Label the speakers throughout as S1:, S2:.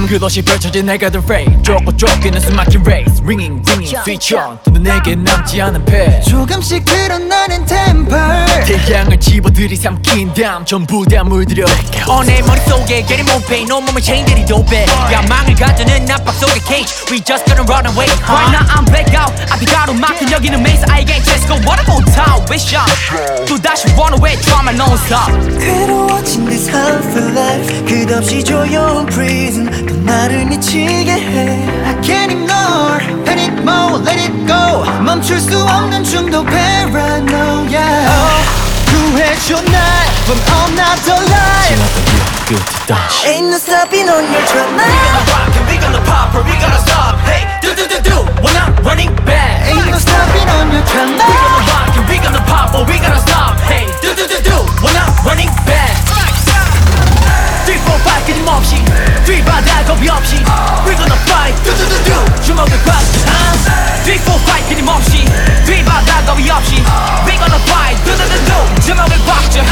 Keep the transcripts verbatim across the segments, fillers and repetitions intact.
S1: 끝없이 펼쳐진 내가들 frame 좁고 좁기는 숨막힌 race Ringing ringing switch on 또는 내게 남지 않은 패
S2: 조금씩 드러나는 temper
S1: 태양을 집어들이 삼킨 다음 전부 다 물들여
S3: 어 내 머릿속에 getting more pain 온몸에 체인들이 도배 야망을 가져는 압박 속의 cage We just gonna run away Right now I'm back out 앞이 가로막힌 여기는 maze I ain't just go wanna go down wish on 또다시 run away drama non-stop
S2: 괴로워진 this harmful life 끝없이 조여온 prison 또 나를 미치게 해 I can't ignore Let it more, let it go 멈출 수 없는 중독 paranoia oh, 구해줘 날 from another life
S1: 지나던 기억 끝이 다시
S2: Ain't no stopping on your drama
S3: We gonna rock and we gonna pop or we gonna stop Hey do do do do we're not running back
S2: Ain't no stopping on your drama
S3: We gonna rock and we gonna pop or we gonna stop Hey do do do do we're not running back three four five 끊임없이 뒤바다 겁이 없이 We gonna fight do do do do 주먹을 꽉 three four five 끊임없이 뒤바다 겁이 없이 We gonna fight do do do do 주먹을 꽉 쥐어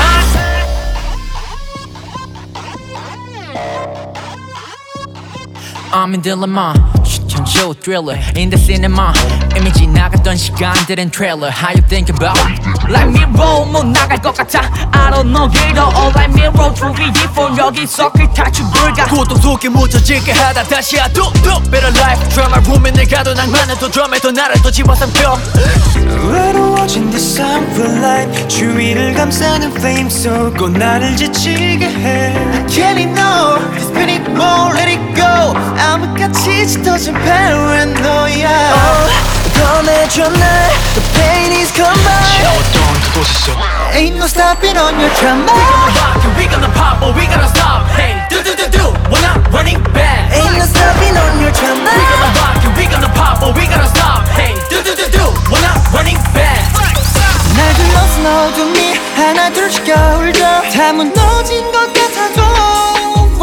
S3: I'm in dilemma 추천쇼 thriller in the cinema 이미 지나갔던 시간들은 trailer How you think about Like mirror 못 나갈 것 같아 I don't know 길도 all like mirror to be different 여기서 그 탈출을 가
S1: 고통 속에 묻혀질게 하다 다시 하도 또 Better life drama 고민을 가도 낭만은 또 드럼에 또 나를 또 집어삼켜
S2: 외로워진 this harmful life 주위를 감싸는 flame 쏘고 나를 지치게 해 I can't ignore spin it more let it go 암흑같이 짙어진 paranoia oh, 검해줘 날 the pain is combined
S1: 어떤 그곳에서
S2: Ain't no stopping on your drama
S3: We gonna rock and we gonna pop or we gonna stop Hey do do do do we're not running back
S2: Ain't no stopping on your drama
S3: We gonna rock and we gonna pop or we gonna stop Hey do do do do we're not running back
S2: 날 둘러싼 어둠이 하나 둘씩 겨울져 다 무너진 것 같아도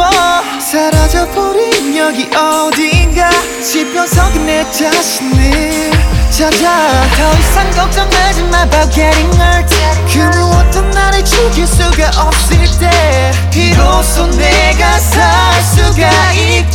S2: 사라져버린 여기 어딘가 지펴석인 내 자신을 찾아 더 이상 걱정하지 마 about getting hurt 그 무엇도 나를 죽일 수가 없을 때 비로소 내가 살 수가 있게